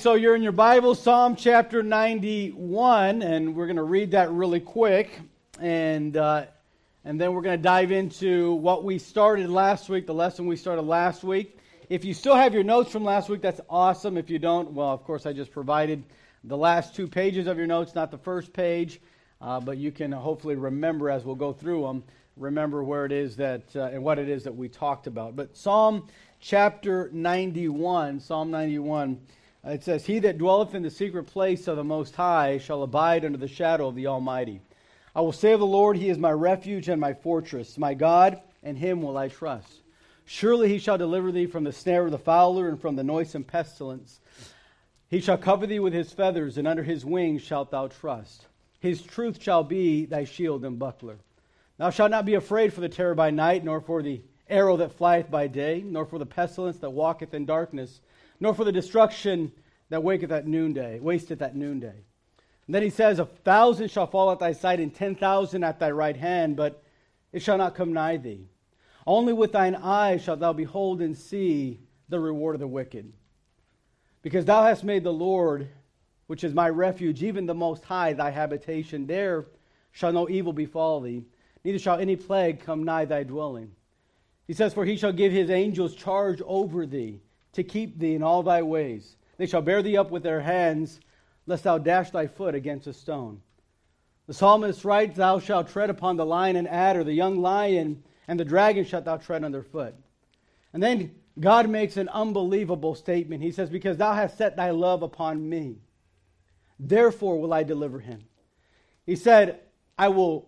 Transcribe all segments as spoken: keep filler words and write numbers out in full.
so you're in your Bible, Psalm chapter ninety-one, and we're going to read that really quick, and uh, and then we're going to dive into what we started last week, the lesson we started last week. If you still have your notes from last week, that's awesome. If you don't, well, of course, I just provided the last two pages of your notes, not the first page, uh, but you can hopefully remember as we'll go through them, remember where it is that, uh, and what it is that we talked about. But Psalm chapter ninety-one, Psalm ninety-one, uh, it says, "He that dwelleth in the secret place of the Most High shall abide under the shadow of the Almighty. I will say of the Lord, He is my refuge and my fortress, my God, and Him will I trust. Surely He shall deliver thee from the snare of the fowler and from the noisome pestilence. He shall cover thee with His feathers, and under His wings shalt thou trust. His truth shall be thy shield and buckler. Thou shalt not be afraid for the terror by night, nor for the arrow that flieth by day, nor for the pestilence that walketh in darkness, nor for the destruction that waketh at noonday, wasteth at noonday. And then he says, A thousand shall fall at thy side, and ten thousand at thy right hand, but it shall not come nigh thee. Only with thine eyes shalt thou behold and see the reward of the wicked. Because thou hast made the Lord, which is my refuge, even the Most High, thy habitation. There shall no evil befall thee, neither shall any plague come nigh thy dwelling. He says, For He shall give His angels charge over thee, to keep thee in all thy ways. They shall bear thee up with their hands, lest thou dash thy foot against a stone. The psalmist writes, Thou shalt tread upon the lion and adder, the young lion and the dragon shalt thou tread under foot. And then God makes an unbelievable statement. He says, Because thou hast set thy love upon me, therefore will I deliver him. He said, I will,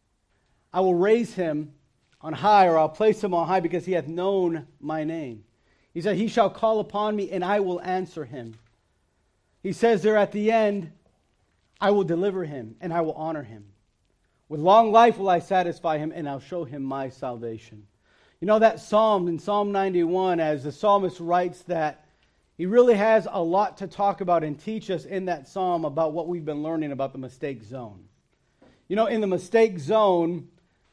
I will raise him on high, or I'll place him on high, because he hath known my name. He said, He shall call upon me, and I will answer him. He says there at the end, I will deliver him, and I will honor him. With long life will I satisfy him, and I'll show him my salvation. You know, that psalm in Psalm ninety-one, as the psalmist writes that, he really has a lot to talk about and teach us in that psalm about what we've been learning about the mistake zone. You know, in the mistake zone,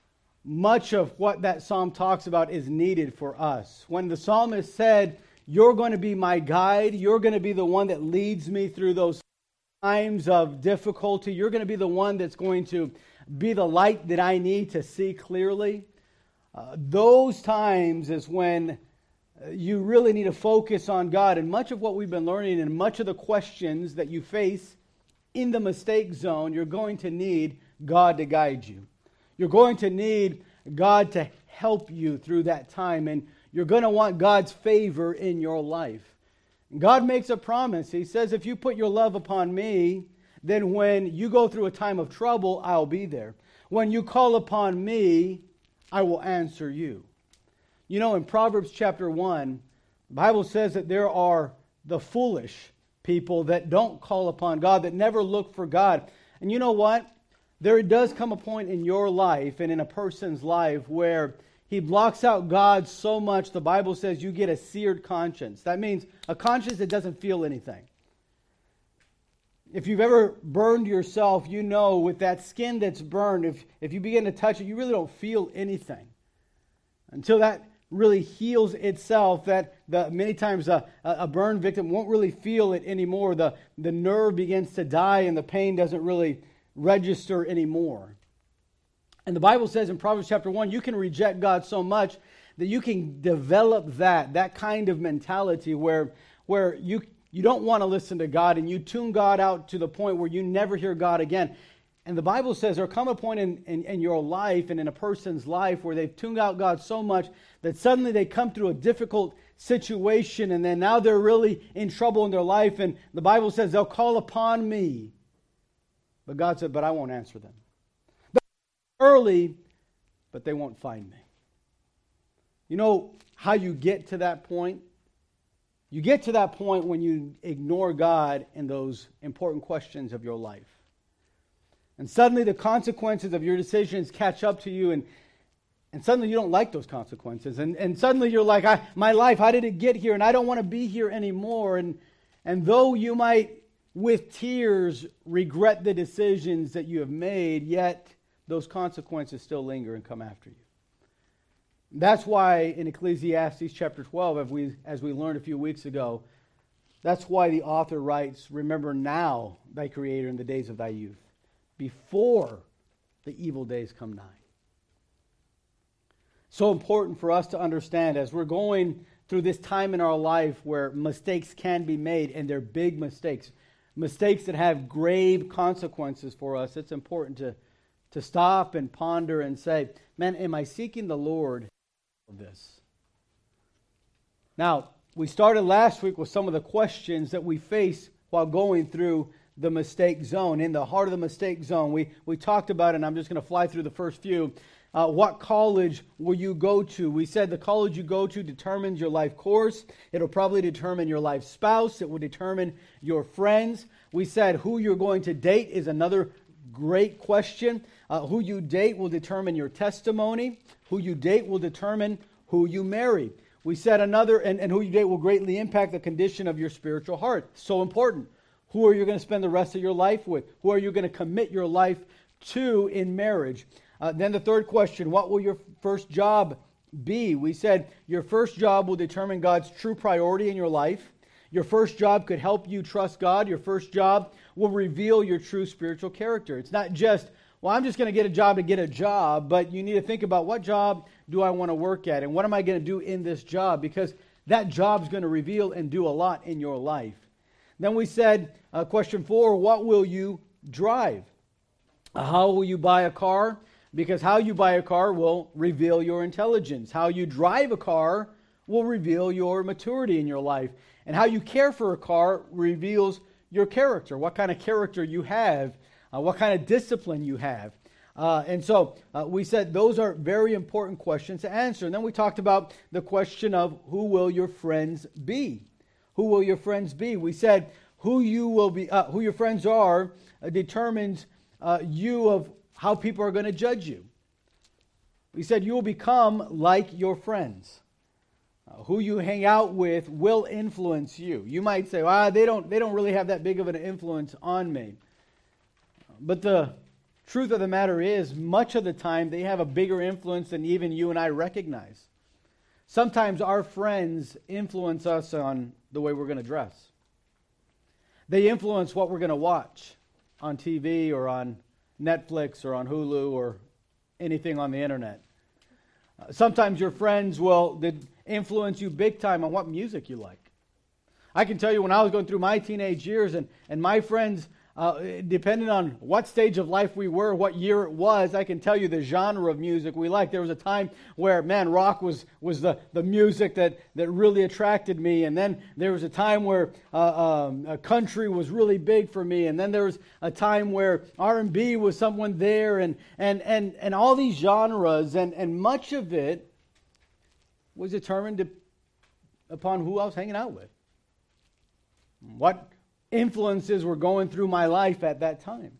much of what that psalm talks about is needed for us. When the psalmist said, You're going to be my guide, you're going to be the one that leads me through those times of difficulty, you're going to be the one that's going to be the light that I need to see clearly. Uh, those times is when you really need to focus on God. And much of what we've been learning and much of the questions that you face in the mistake zone, you're going to need God to guide you. You're going to need God to help you through that time, and you're going to want God's favor in your life. God makes a promise. He says, if you put your love upon me, then when you go through a time of trouble, I'll be there. When you call upon me, I will answer you. You know, in Proverbs chapter one, the Bible says that there are the foolish people that don't call upon God, that never look for God. And you know what? There does come a point in your life and in a person's life where he blocks out God so much, the Bible says you get a seared conscience. That means a conscience that doesn't feel anything. If you've ever burned yourself, you know with that skin that's burned, if, if you begin to touch it, you really don't feel anything. Until that really heals itself, that the, many times a, a burn victim won't really feel it anymore. The, the nerve begins to die and the pain doesn't really register anymore. And the Bible says in Proverbs chapter one, you can reject God so much that you can develop that, that kind of mentality where, where you, you don't want to listen to God and you tune God out to the point where you never hear God again. And the Bible says there come a point in, in, in your life and in a person's life where they've tuned out God so much that suddenly they come through a difficult situation and then now they're really in trouble in their life. And the Bible says they'll call upon me. But God said, but I won't answer them. They'll early, but they won't find me. You know how you get to that point? You get to that point when you ignore God in those important questions of your life. And suddenly the consequences of your decisions catch up to you, and, and suddenly you don't like those consequences. And, and suddenly you're like, I, my life, how did it get here? And I don't want to be here anymore. And, and though you might with tears regret the decisions that you have made, yet those consequences still linger and come after you. That's why in Ecclesiastes chapter twelve, as we, as we learned a few weeks ago, That's why the author writes, remember now thy Creator in the days of thy youth, before the evil days come nigh. So important for us to understand as we're going through this time in our life where mistakes can be made, and they're big mistakes, mistakes that have grave consequences for us. It's important to, to stop and ponder and say, man, am I seeking the Lord for this? Now, we started last week with some of the questions that we face while going through the mistake zone. In the heart of the mistake zone, we, we talked about it, and I'm just going to fly through the first few. Uh, what college will you go to? We said the college you go to determines your life course. It'll probably determine your life spouse. It will determine your friends. We said who you're going to date is another great question. Uh, who you date will determine your testimony. Who you date will determine who you marry. We said another, and, and who you date will greatly impact the condition of your spiritual heart. So important. Who are you going to spend the rest of your life with? Who are you going to commit your life to in marriage? Uh, then the third question, what will your first job be? We said your first job will determine God's true priority in your life. Your first job could help you trust God. Your first job will reveal your true spiritual character. It's not just, well, I'm just going to get a job to get a job, but you need to think about what job do I want to work at, and what am I going to do in this job? Because that job's going to reveal and do a lot in your life. Then we said, uh, question four, what will you drive? Uh, how will you buy a car? Because how you buy a car will reveal your intelligence. How you drive a car will reveal your maturity in your life. And how you care for a car reveals your character, what kind of character you have, uh, what kind of discipline you have. Uh, and so uh, we said those are very important questions to answer. And then we talked about the question of who will your friends be? Who will your friends be? We said who you will be, uh, who your friends are uh, determines uh, you of how people are going to judge you. We said you will become like your friends. Uh, who you hang out with will influence you. You might say, "Ah, they don't, they don't really have that big of an influence on me." But the truth of the matter is, much of the time, they have a bigger influence than even you and I recognize. Sometimes our friends influence us on the way we're going to dress. They influence what we're going to watch on T V or on Netflix or on Hulu or anything on the internet. Uh, sometimes your friends will influence you big time on what music you like. I can tell you when I was going through my teenage years and, and my friends, Uh, depending on what stage of life we were, what year it was, I can tell you the genre of music we liked. There was a time where, man, rock was, was the, the music that, that really attracted me. And then there was a time where uh, um, uh, country was really big for me. And then there was a time where R and B was someone there. And, and, and, and all these genres, and, and much of it was determined to, upon who I was hanging out with. What influences were going through my life at that time.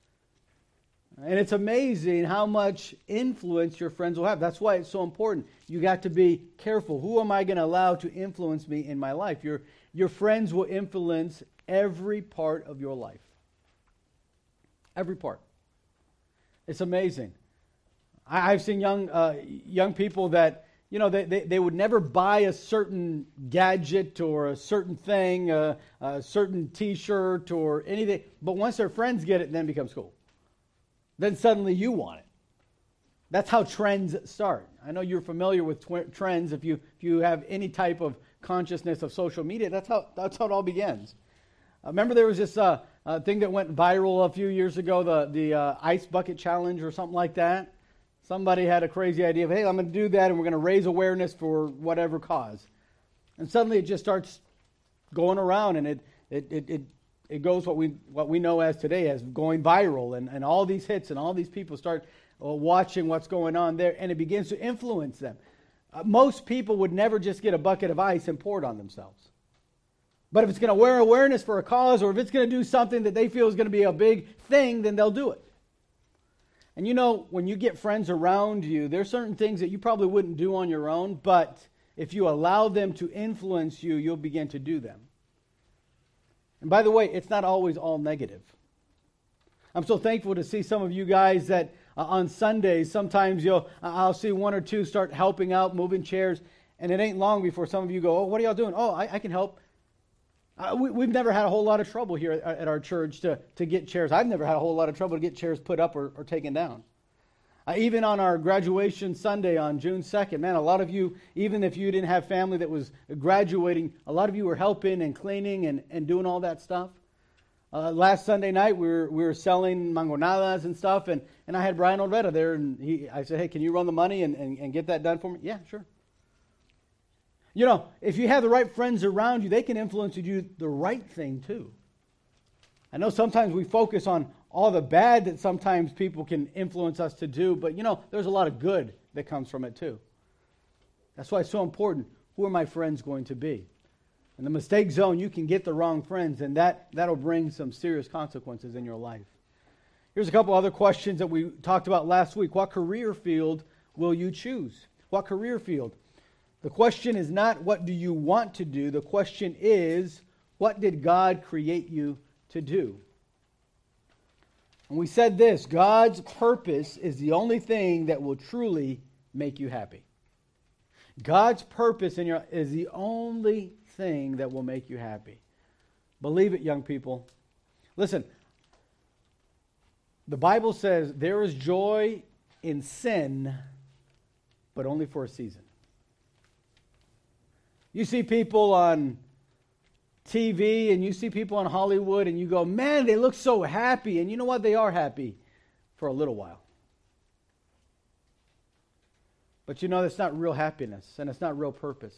And it's amazing how much influence your friends will have. That's why it's so important. You got to be careful. Who am I going to allow to influence me in my life? Your, your friends will influence every part of your life. Every part. It's amazing. I, I've seen young uh, young people that, you know, they, they, they would never buy a certain gadget or a certain thing, uh, a certain T-shirt or anything. But once their friends get it, then it becomes cool. Then suddenly you want it. That's how trends start. I know you're familiar with tw- trends. If you if you have any type of consciousness of social media, that's how that's how it all begins. Uh, remember there was this uh, uh, thing that went viral a few years ago, the the uh, ice bucket challenge or something like that. Somebody had a crazy idea of, hey, I'm going to do that, and we're going to raise awareness for whatever cause. And suddenly it just starts going around, and it it it it, it goes what we what we know as today as going viral, and, and all these hits, and all these people start uh, watching what's going on there, and it begins to influence them. Uh, most people would never just get a bucket of ice and pour it on themselves. But if it's going to wear awareness for a cause, or if it's going to do something that they feel is going to be a big thing, then they'll do it. And you know, when you get friends around you, there's certain things that you probably wouldn't do on your own, but if you allow them to influence you, you'll begin to do them. And by the way, it's not always all negative. I'm so thankful to see some of you guys that uh, on Sundays, sometimes you'll I'll see one or two start helping out, moving chairs, and it ain't long before some of you go, oh, what are y'all doing? Oh, I, I can help. Uh, we, we've never had a whole lot of trouble here at, at our church to, to get chairs. I've never had a whole lot of trouble to get chairs put up or, or taken down. Uh, even on our graduation Sunday on June second, man, a lot of you, even if you didn't have family that was graduating, a lot of you were helping and cleaning and, and doing all that stuff. Uh, last Sunday night, we were we were selling mangonadas and stuff, and, and I had Brian Olvera there, and he I said, hey, can you run the money and, and, and get that done for me? Yeah, sure. You know, if you have the right friends around you, they can influence you to do the right thing too. I know sometimes we focus on all the bad that sometimes people can influence us to do, but you know, there's a lot of good that comes from it too. That's why it's so important. Who are my friends going to be? In the mistake zone, you can get the wrong friends, and that, that'll bring some serious consequences in your life. Here's a couple other questions that we talked about last week. What career field will you choose? What career field? The question is not what do you want to do. The question is, what did God create you to do? And we said this, God's purpose is the only thing that will truly make you happy. God's purpose in your is the only thing that will make you happy. Believe it, young people. Listen, the Bible says there is joy in sin, but only for a season. You see people on T V and you see people on Hollywood and you go, man, they look so happy. And you know what? They are happy for a little while. But you know, that's not real happiness and it's not real purpose.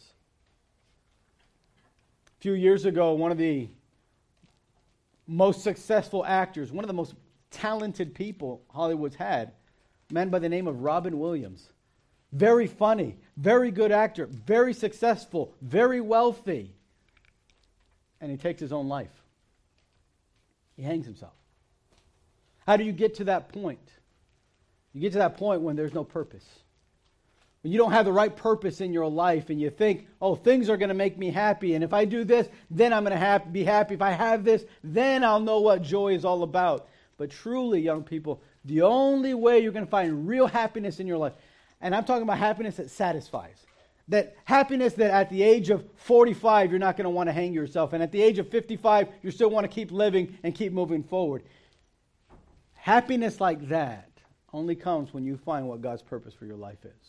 A few years ago, one of the most successful actors, one of the most talented people Hollywood's had, a man by the name of Robin Williams. Very funny, very good actor, very successful, very wealthy. And he takes his own life. He hangs himself. How do you get to that point? You get to that point when there's no purpose. When you don't have the right purpose in your life and you think, oh, things are going to make me happy. And if I do this, then I'm going to have, be happy. If I have this, then I'll know what joy is all about. But truly, young people, the only way you're going to find real happiness in your life, and I'm talking about happiness that satisfies. That happiness that at the age of forty-five, you're not going to want to hang yourself. And at the age of fifty-five, you still want to keep living and keep moving forward. Happiness like that only comes when you find what God's purpose for your life is.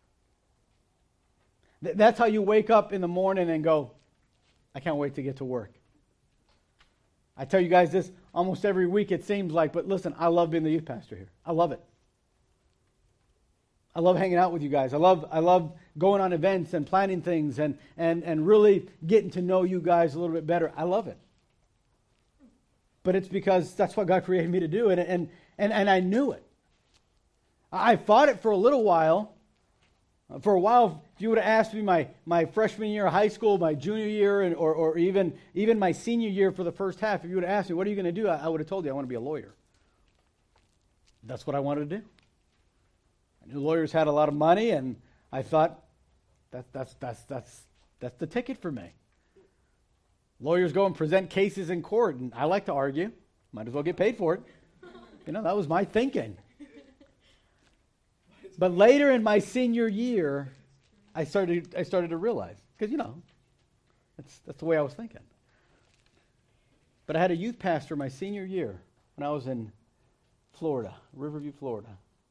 Th- that's how you wake up in the morning and go, I can't wait to get to work. I tell you guys this almost every week it seems like, but listen, I love being the youth pastor here. I love it. I love hanging out with you guys. I love I love going on events and planning things and, and, and really getting to know you guys a little bit better. I love it. But it's because that's what God created me to do, and and and, and I knew it. I fought it for a little while. For a while, if you would have asked me my, my freshman year of high school, my junior year, and, or, or even, even my senior year for the first half, if you would have asked me, what are you going to do? I, I would have told you I want to be a lawyer. That's what I wanted to do. I knew lawyers had a lot of money, and I thought that, that's, that's, that's, that's the ticket for me. Lawyers go and present cases in court, and I like to argue. Might as well get paid for it. You know, that was my thinking. But later in my senior year, I started I started to realize, because, you know, that's, that's the way I was thinking. But I had a youth pastor my senior year when I was in Florida, Riverview, Florida.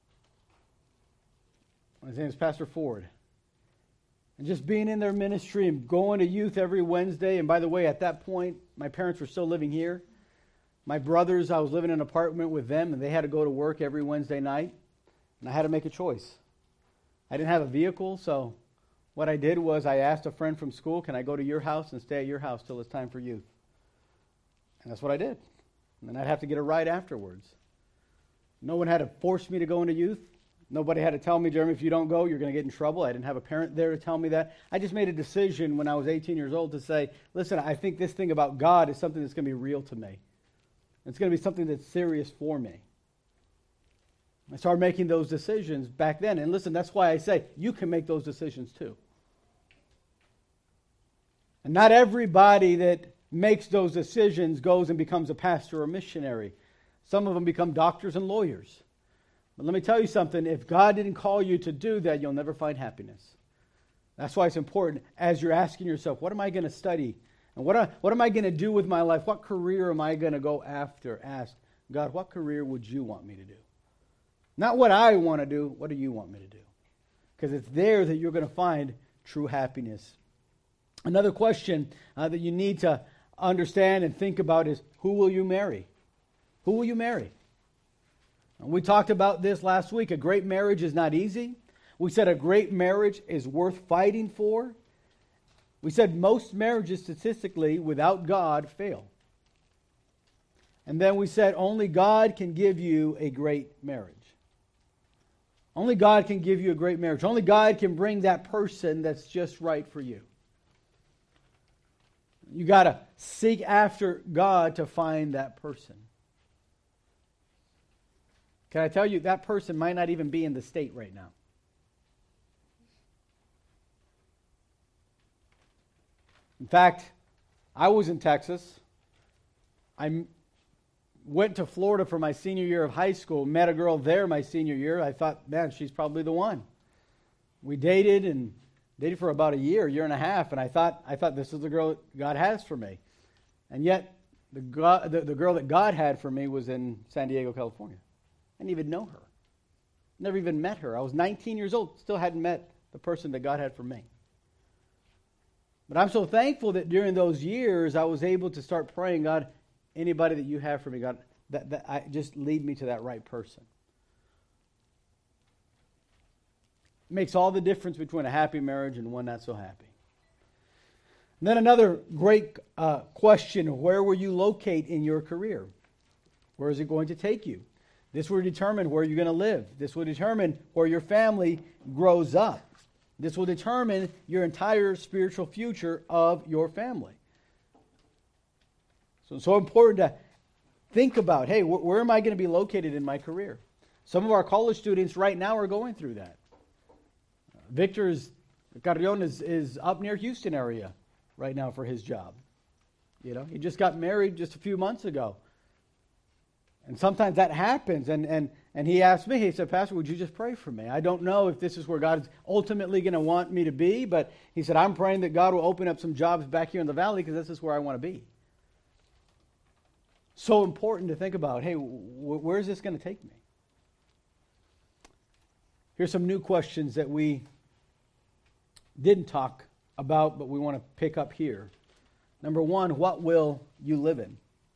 His name is Pastor Ford. And just being in their ministry and going to youth every Wednesday, and by the way, at that point, my parents were still living here. My brothers, I was living in an apartment with them, and they had to go to work every Wednesday night. And I had to make a choice. I didn't have a vehicle, so what I did was I asked a friend from school, can I go to your house and stay at your house till it's time for youth? And that's what I did. And then I'd have to get a ride afterwards. No one had to force me to go into youth. Nobody had to tell me, Jeremy, if you don't go, you're going to get in trouble. I didn't have a parent there to tell me that. I just made a decision when I was eighteen years old to say, listen, I think this thing about God is something that's going to be real to me. It's going to be something that's serious for me. I started making those decisions back then. And listen, that's why I say you can make those decisions too. And not everybody that makes those decisions goes and becomes a pastor or missionary. Some of them become doctors and lawyers. But let me tell you something. If God didn't call you to do that, you'll never find happiness. That's why it's important as you're asking yourself, what am I going to study? And what, I, what am I going to do with my life? What career am I going to go after? Ask God, what career would you want me to do? Not what I want to do, what do you want me to do? Because it's there that you're going to find true happiness. Another question uh, that you need to understand and think about is, who will you marry? Who will you marry? And we talked about this last week. A great marriage is not easy. We said a great marriage is worth fighting for. We said most marriages statistically without God fail. And then we said only God can give you a great marriage. Only God can give you a great marriage. Only God can bring that person that's just right for you. You got to seek after God to find that person. Can I tell you, that person might not even be in the state right now. In fact, I was in Texas. I went to Florida for my senior year of high school, met a girl there my senior year. I thought, man, she's probably the one. We dated and dated for about a year, year and a half, and I thought, I thought this is the girl God has for me. And yet, the, God, the, the girl that God had for me was in San Diego, California. I didn't even know her. Never even met her. I was nineteen years old, still hadn't met the person that God had for me. But I'm so thankful that during those years, I was able to start praying, God, anybody that you have for me, God, that, that I, just lead me to that right person. It makes all the difference between a happy marriage and one not so happy. And then another great uh, question, where will you locate in your career? Where is it going to take you? This will determine where you're going to live. This will determine where your family grows up. This will determine your entire spiritual future of your family. So it's so important to think about, hey, wh- where am I going to be located in my career? Some of our college students right now are going through that. Uh, Victor's Carrion is, is up near Houston area right now for his job. You know, he just got married just a few months ago. And sometimes that happens, and, and, and he asked me, he said, Pastor, would you just pray for me? I don't know if this is where God is ultimately going to want me to be, but he said, I'm praying that God will open up some jobs back here in the valley because this is where I want to be. So important to think about, hey, wh- where is this going to take me? Here's some new questions that we didn't talk about, but we want to pick up here. Number one, what will you live in?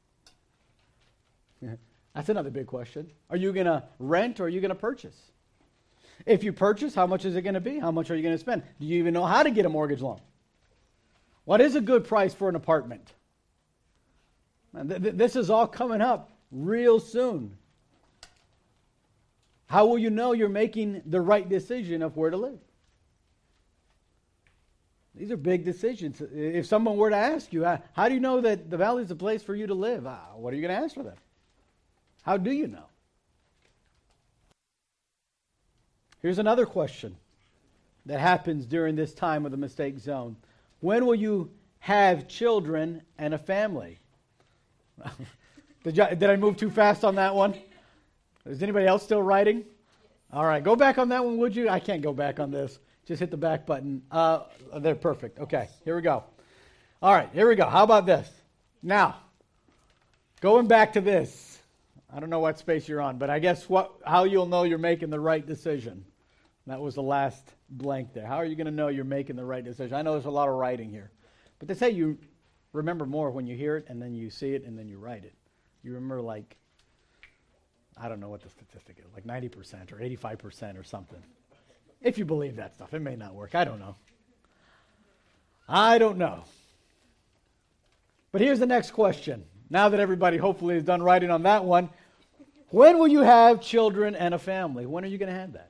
That's another big question. Are you going to rent or are you going to purchase? If you purchase, how much is it going to be? How much are you going to spend? Do you even know how to get a mortgage loan? What is a good price for an apartment? Th- th- this is all coming up real soon. How will you know you're making the right decision of where to live? These are big decisions. If someone were to ask you, how do you know that the valley is a place for you to live? What are you going to answer them? How do you know? Here's another question that happens during this time of the mistake zone. When will you have children and a family? did, you, did I move too fast on that one? Is anybody else still writing? All right, go back on that one, would you? I can't go back on this. Just hit the back button. Uh, they're perfect. Okay, here we go. All right, here we go. How about this? Now, going back to this. I don't know what space you're on, but I guess what how you'll know you're making the right decision. That was the last blank there. How are you going to know you're making the right decision? I know there's a lot of writing here. But they say you remember more when you hear it and then you see it and then you write it. You remember like, I don't know what the statistic is, like ninety percent or eighty-five percent or something. If you believe that stuff. It may not work. I don't know. I don't know. But here's the next question. Now that everybody hopefully is done writing on that one, when will you have children and a family? When are you going to have that?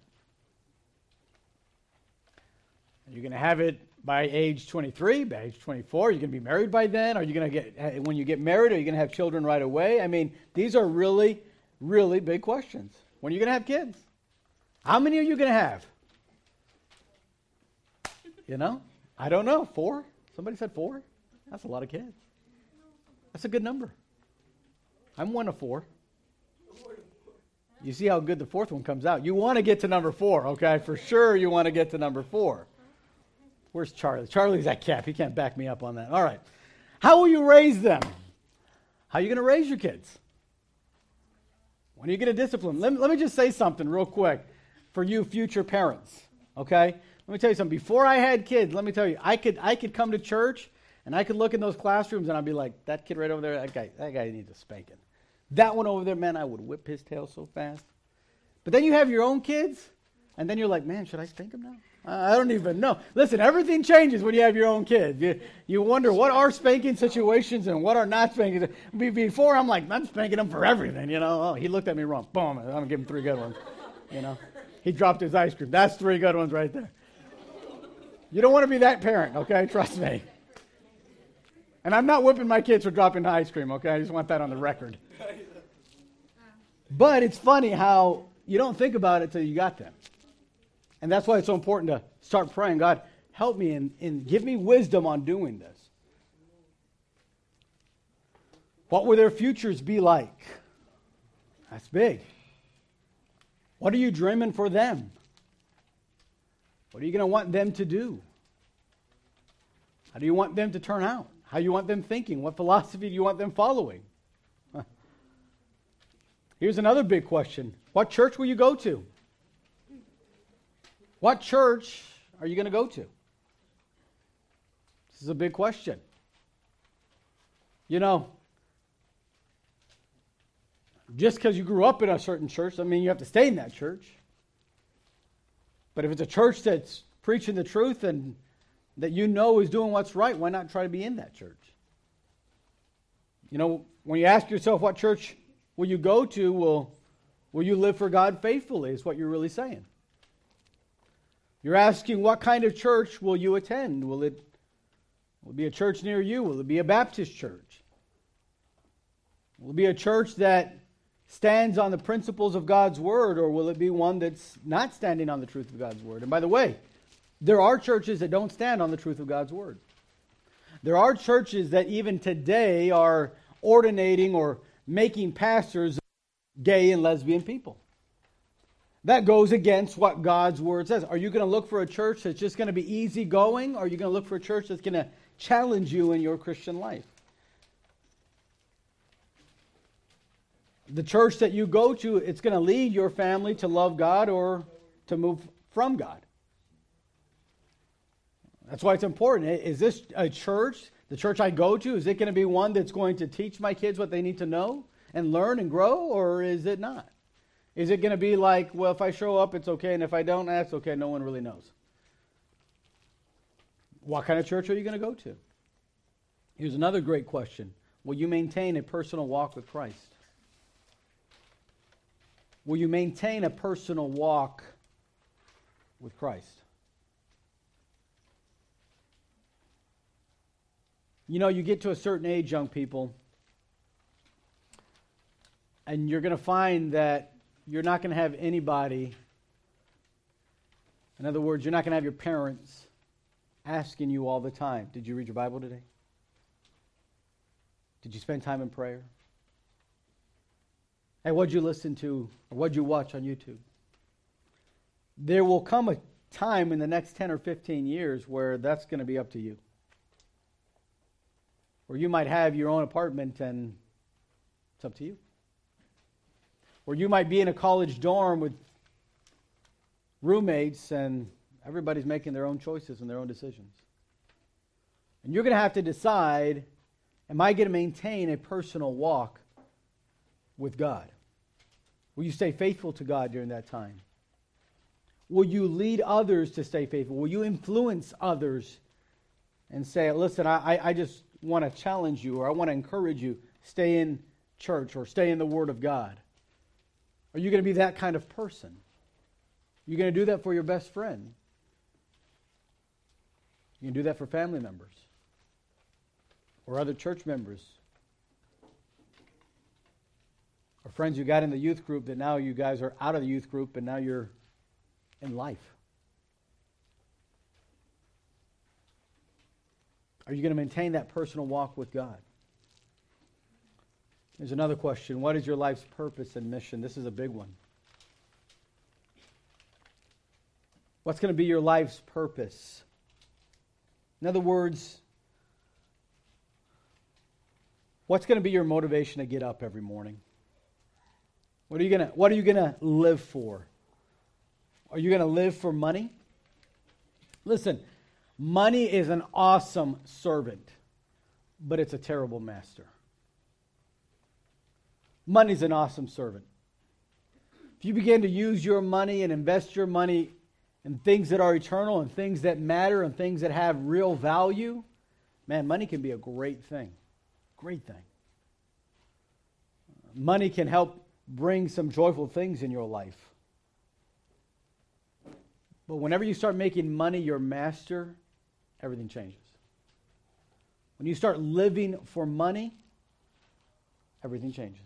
Are you going to have it by age twenty-three, by age twenty-four? Are you going to be married by then? Are you going to get, when you get married, are you going to have children right away? I mean, these are really, really big questions. When are you going to have kids? How many are you going to have? You know? I don't know. Four? Somebody said four? That's a lot of kids. That's a good number. I'm one of four. You see how good the fourth one comes out. You want to get to number four, okay? For sure you want to get to number four. Where's Charlie? Charlie's that cap. He can't back me up on that. All right. How will you raise them? How are you going to raise your kids? When are you going to discipline? Let me, let me just say something real quick for you future parents, okay? Let me tell you something. Before I had kids, let me tell you, I could I could come to church and I could look in those classrooms and I'd be like, that kid right over there, that guy, that guy needs a spanking. That one over there, man, I would whip his tail so fast. But then you have your own kids, and then you're like, man, should I spank him now? I don't even know. Listen, everything changes when you have your own kids. You, you wonder what are spanking situations and what are not spanking. Before, I'm like, I'm spanking him for everything, you know. Oh, he looked at me wrong. Boom, I'm going to give him three good ones, you know. He dropped his ice cream. That's three good ones right there. You don't want to be that parent, okay? Trust me. And I'm not whipping my kids for dropping the ice cream, okay? I just want that on the record. But it's funny how you don't think about it till you got them. And that's why it's so important to start praying, God, help me and, and give me wisdom on doing this. What will their futures be like? That's big. What are you dreaming for them? What are you going to want them to do? How do you want them to turn out? How do you want them thinking? What philosophy do you want them following? Huh. Here's another big question. What church will you go to? What church are you going to go to? This is a big question. You know, just because you grew up in a certain church doesn't mean you have to stay in that church. But if it's a church that's preaching the truth and that you know is doing what's right, why not try to be in that church? You know, when you ask yourself what church will you go to, will, will you live for God faithfully is what you're really saying. You're asking what kind of church will you attend? Will it, will it be a church near you? Will it be a Baptist church? Will it be a church that stands on the principles of God's Word, or will it be one that's not standing on the truth of God's Word? And by the way, there are churches that don't stand on the truth of God's Word. There are churches that even today are ordinating or making pastors gay and lesbian people. That goes against what God's Word says. Are you going to look for a church that's just going to be easygoing, or are you going to look for a church that's going to challenge you in your Christian life? The church that you go to, it's going to lead your family to love God or to move from God. That's why it's important. Is this a church, the church I go to, is it going to be one that's going to teach my kids what they need to know and learn and grow, or is it not? Is it going to be like, well, if I show up, it's okay, and if I don't, that's okay, no one really knows? What kind of church are you going to go to? Here's another great question. Will you maintain a personal walk with Christ? Will you maintain a personal walk with Christ? You know, you get to a certain age, young people, and you're going to find that you're not going to have anybody, in other words, you're not going to have your parents asking you all the time, did you read your Bible today? Did you spend time in prayer? Hey, what'd you listen to, or what'd you watch on YouTube? There will come a time in the next ten or fifteen years where that's going to be up to you. Or you might have your own apartment and it's up to you. Or you might be in a college dorm with roommates and everybody's making their own choices and their own decisions. And you're going to have to decide, am I going to maintain a personal walk with God? Will you stay faithful to God during that time? Will you lead others to stay faithful? Will you influence others and say, listen, I, I just want to challenge you, or I want to encourage you, stay in church or stay in the Word of God? Are you going to be that kind of person? You're going to do that for your best friend. You can do that for family members or other church members or friends you got in the youth group that now you guys are out of the youth group and now you're in life. Are you going to maintain that personal walk with God? There's another question. What is your life's purpose and mission? This is a big one. What's going to be your life's purpose? In other words, What's going to be your motivation to get up every morning? What are you going to what are you going to live for? Are you going to live for money? Listen, money is an awesome servant, but it's a terrible master. Money's an awesome servant. If you begin to use your money and invest your money in things that are eternal and things that matter and things that have real value, man, money can be a great thing. Great thing. Money can help bring some joyful things in your life. But whenever you start making money your master, everything changes. When you start living for money, everything changes.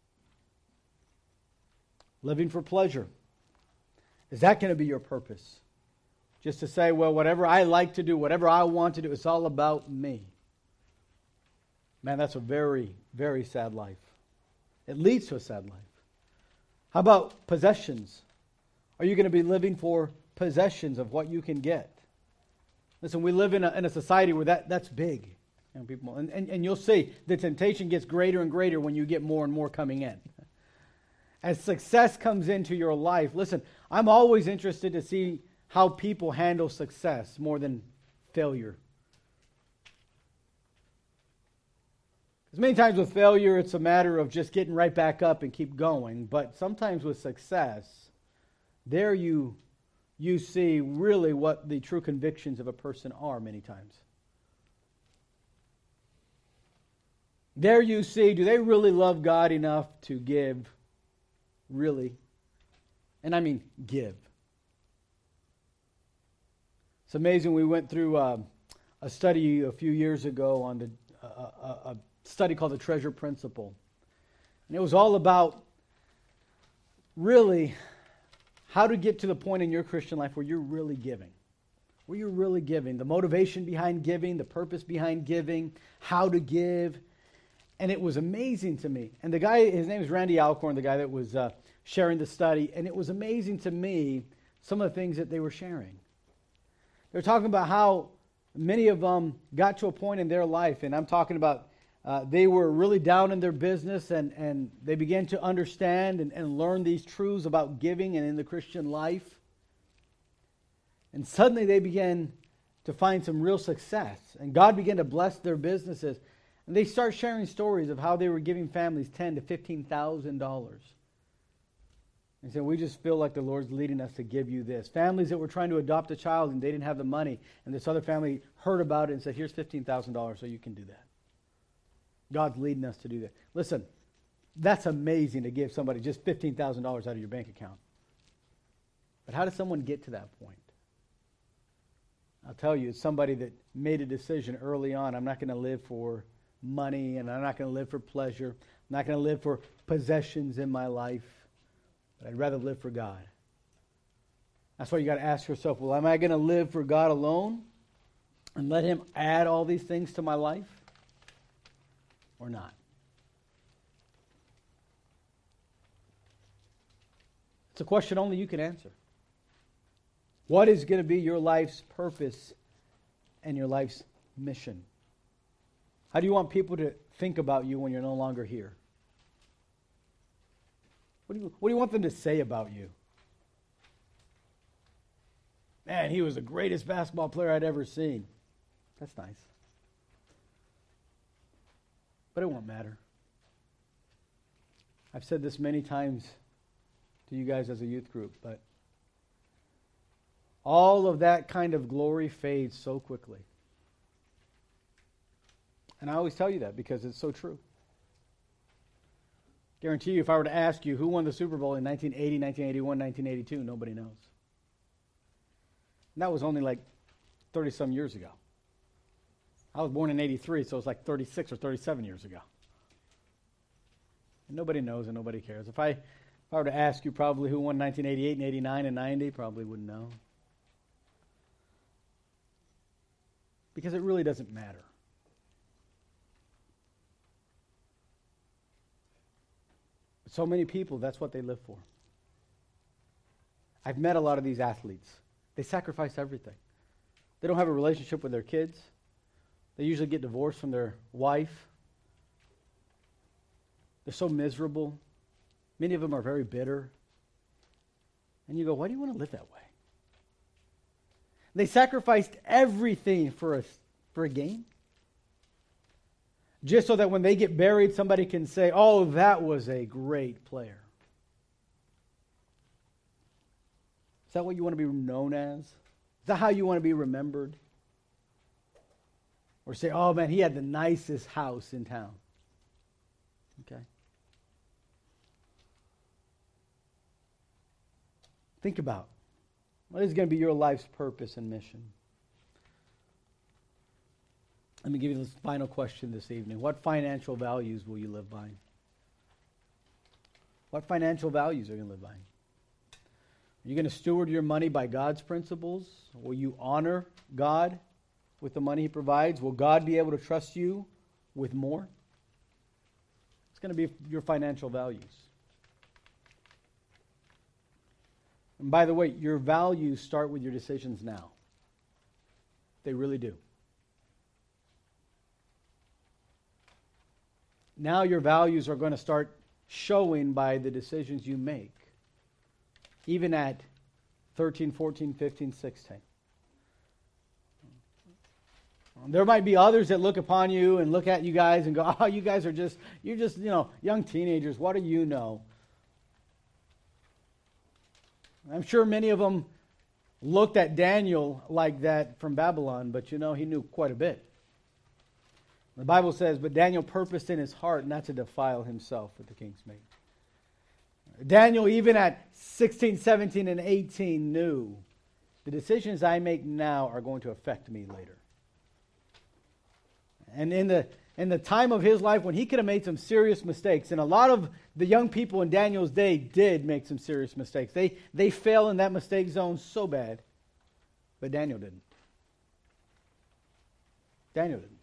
Living for pleasure. Is that going to be your purpose? Just to say, well, whatever I like to do, whatever I want to do, it's all about me. Man, that's a very, very sad life. It leads to a sad life. How about possessions? Are you going to be living for possessions of what you can get? Listen, we live in a, in a society where that, that's big. You know, people, and, and, and you'll see the temptation gets greater and greater when you get more and more coming in. As success comes into your life, listen, I'm always interested to see how people handle success more than failure. Because many times with failure, it's a matter of just getting right back up and keep going. But sometimes with success, there you, you see really what the true convictions of a person are many times. There you see, do they really love God enough to give? Really? And I mean give. It's amazing. We went through uh, a study a few years ago on the uh, a, a study called the Treasure Principle. And it was all about really how to get to the point in your Christian life where you're really giving. Where you're really giving. The motivation behind giving, the purpose behind giving, how to give. And it was amazing to me. And the guy, his name is Randy Alcorn, the guy that was uh, sharing the study. And it was amazing to me some of the things that they were sharing. They were talking about how many of them got to a point in their life. And I'm talking about uh, they were really down in their business. And, and they began to understand and, and learn these truths about giving and in the Christian life. And suddenly they began to find some real success. And God began to bless their businesses. And they start sharing stories of how they were giving families ten thousand to fifteen thousand dollars. And said, we just feel like the Lord's leading us to give you this. Families that were trying to adopt a child and they didn't have the money. And this other family heard about it and said, here's fifteen thousand dollars so you can do that. God's leading us to do that. Listen, that's amazing to give somebody just fifteen thousand dollars out of your bank account. But how does someone get to that point? I'll tell you, it's somebody that made a decision early on. I'm not going to live for money, and I'm not going to live for pleasure. I'm not going to live for possessions in my life, but I'd rather live for God. That's why you got to ask yourself, well, am I going to live for God alone and let Him add all these things to my life or not? It's a question only you can answer. What is going to be your life's purpose and your life's mission? How do you want people to think about you when you're no longer here? What do you, what do you want them to say about you? Man, he was the greatest basketball player I'd ever seen. That's nice. But it won't matter. I've said this many times to you guys as a youth group, but all of that kind of glory fades so quickly. And I always tell you that because it's so true. Guarantee you, if I were to ask you who won the Super Bowl in nineteen eighty, nineteen eighty-one, nineteen eighty-two, nobody knows. And that was only like thirty-some years ago. I was born in eighty-three, so it's like thirty-six or thirty-seven years ago. And nobody knows and nobody cares. If I, if I were to ask you probably who won nineteen eighty-eight and eighty-nine and ninety, probably wouldn't know. Because it really doesn't matter. So many people, that's what they live for. I've met a lot of these athletes. They sacrifice everything. They don't have a relationship with their kids. They usually get divorced from their wife. They're so miserable. Many of them are very bitter. And you go, why do you want to live that way? They sacrificed everything for a, for a gain. Just so that when they get buried, somebody can say, oh, that was a great player. Is that what you want to be known as? Is that how you want to be remembered? Or say, oh man, he had the nicest house in town. Okay. Think about what is going to be your life's purpose and mission. Let me give you this final question this evening. What financial values will you live by? What financial values are you going to live by? Are you going to steward your money by God's principles? Will you honor God with the money He provides? Will God be able to trust you with more? It's going to be your financial values. And by the way, your values start with your decisions now. They really do. Now your values are going to start showing by the decisions you make. Even at thirteen, fourteen, fifteen, sixteen. There might be others that look upon you and look at you guys and go, oh, you guys are just, you're just, you know, young teenagers. What do you know? I'm sure many of them looked at Daniel like that from Babylon, but you know, he knew quite a bit. The Bible says, but Daniel purposed in his heart not to defile himself with the king's meat. Daniel, even at sixteen, seventeen, and eighteen, knew the decisions I make now are going to affect me later. And in the in the time of his life when he could have made some serious mistakes, and a lot of the young people in Daniel's day did make some serious mistakes. They, they fell in that mistake zone so bad, but Daniel didn't. Daniel didn't.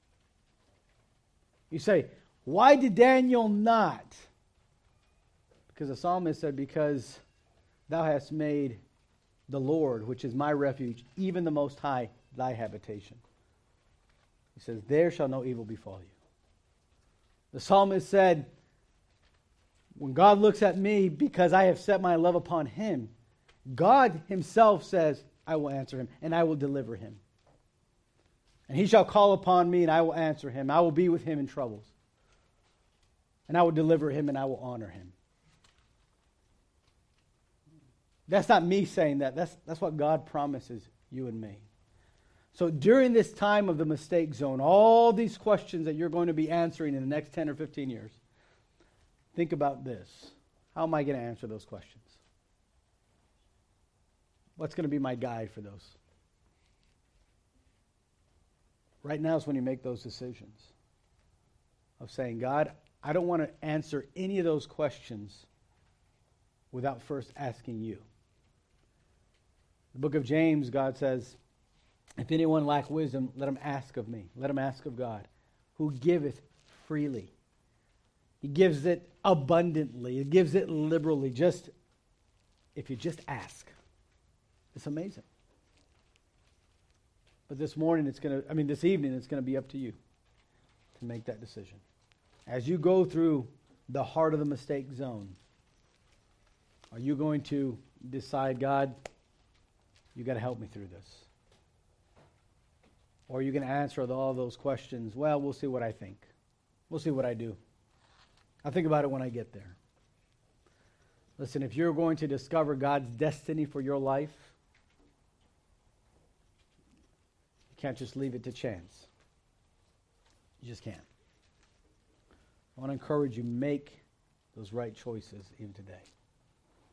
You say, why did Daniel not? Because the psalmist said, because thou hast made the Lord, which is my refuge, even the Most High, thy habitation. He says, there shall no evil befall you. The psalmist said, when God looks at me, because I have set my love upon him, God himself says, I will answer him, and I will deliver him. And he shall call upon me, and I will answer him. I will be with him in troubles. And I will deliver him, and I will honor him. That's not me saying that. That's, that's what God promises you and me. So during this time of the mistake zone, all these questions that you're going to be answering in the next ten or fifteen years, think about this. How am I going to answer those questions? What's going to be my guide for those? Right now is when you make those decisions of saying, God, I don't want to answer any of those questions without first asking you. The book of James, God says, if anyone lack wisdom, let him ask of me. Let him ask of God, who giveth freely. He gives it abundantly. He gives it liberally. Just, if you just ask. It's amazing. But this morning, it's going to, I mean, this evening, it's going to be up to you to make that decision. As you go through the heart of the mistake zone, are you going to decide, God, you got to help me through this? Or are you going to answer all those questions, well, we'll see what I think. We'll see what I do. I'll think about it when I get there. Listen, if you're going to discover God's destiny for your life, you can't just leave it to chance. You just can't. I want to encourage you, make those right choices even today.